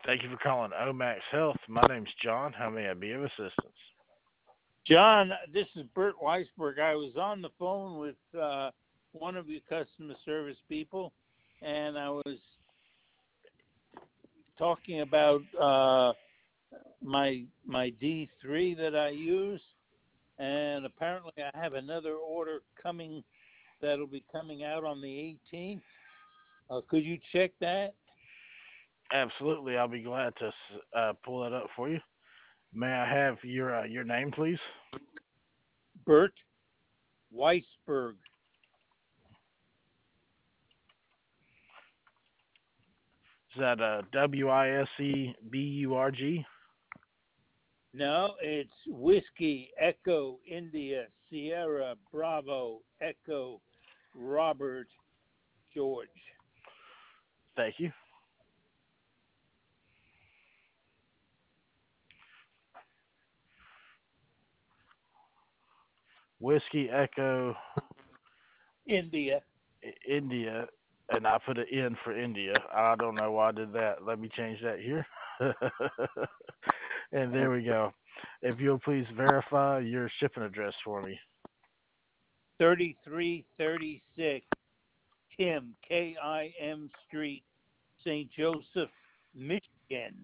Thank you for calling Omax Health. My name's John. How may I be of assistance? John, this is Bert Weisberg. I was on the phone with one of your customer service people, and I was talking about my D3 that I use, and apparently I have another order coming that'll be coming out on the 18th. Could you check that? Absolutely. I'll be glad to pull that up for you. May I have your name, please? Bert Weisberg. Is that Wisebburg? No, it's Whiskey Echo India Sierra Bravo Echo Robert George. Thank you. Whiskey Echo India. India, and I put an N for India. I don't know why I did that. Let me change that here. And there we go. If you'll please verify your shipping address for me. 3336 Kim Street, St. Joseph, Michigan,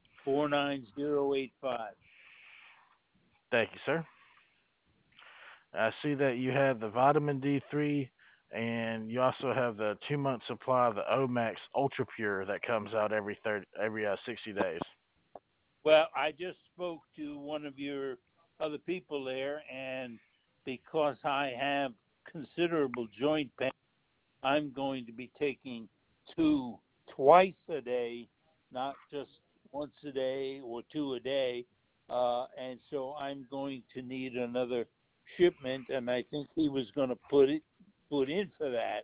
49085. Thank you, sir. I see that you have the vitamin D3 and you also have the 2 month supply of the Omax Ultra Pure that comes out every 60 days. Well, I just spoke to one of your other people there, and because I have considerable joint pain, I'm going to be taking two twice a day, not just once a day or two a day. And so I'm going to need another shipment, and I think he was going to put in for that.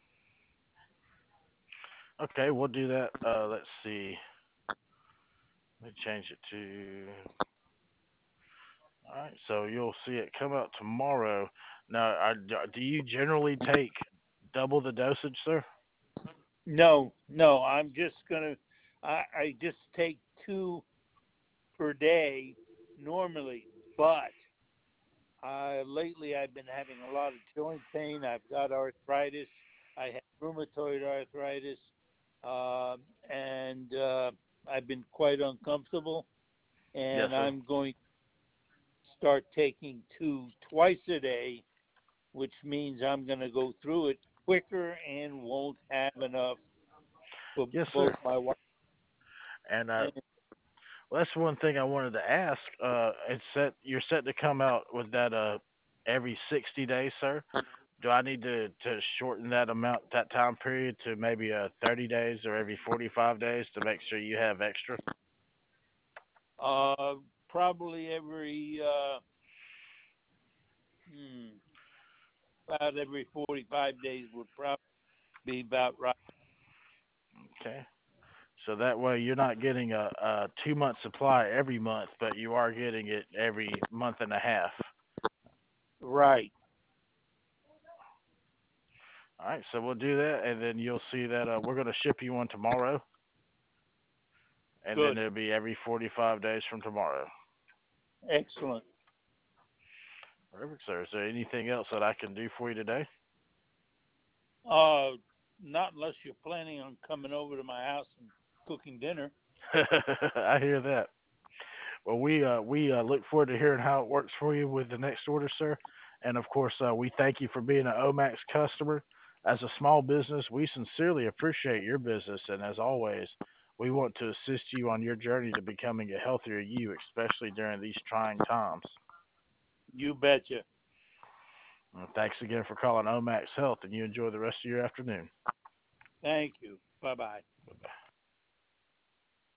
Okay, we'll do that. Let's see. Let me change it to. All right, so you'll see it come out tomorrow. Now, do you generally take double the dosage, sir? No, I'm just gonna. I just take two per day normally, but lately I've been having a lot of joint pain. I've got arthritis. I have rheumatoid arthritis, and I've been quite uncomfortable. Yes, And sir. I'm going to start taking two twice a day, which means I'm going to go through it quicker and won't have enough for Yes, both sir. my wife And and well, that's one thing I wanted to ask. You're set to come out with that every 60 days, sir. Do I need to shorten that time period to maybe 30 days or every 45 days to make sure you have extra? uh, probably every hmm, about every 45 days would probably be about right. Okay. So that way you're not getting a 2 month supply every month, but you are getting it every month and a half. Right. All right, so we'll do that, and then you'll see that we're going to ship you one tomorrow, and then Good. it'll be every 45 days from tomorrow. Excellent. Perfect, sir. Is there anything else that I can do for you today? Uh, Not unless you're planning on coming over to my house and cooking dinner. I hear that. Well, we look forward to hearing how it works for you with the next order, sir. And of course, we thank you for being an Omax customer. As a small business, we sincerely appreciate your business, and as always, we want to assist you on your journey to becoming a healthier you, especially during these trying times. You betcha. And thanks again for calling Omax Health, and you enjoy the rest of your afternoon. Thank you. Bye bye. Bye bye.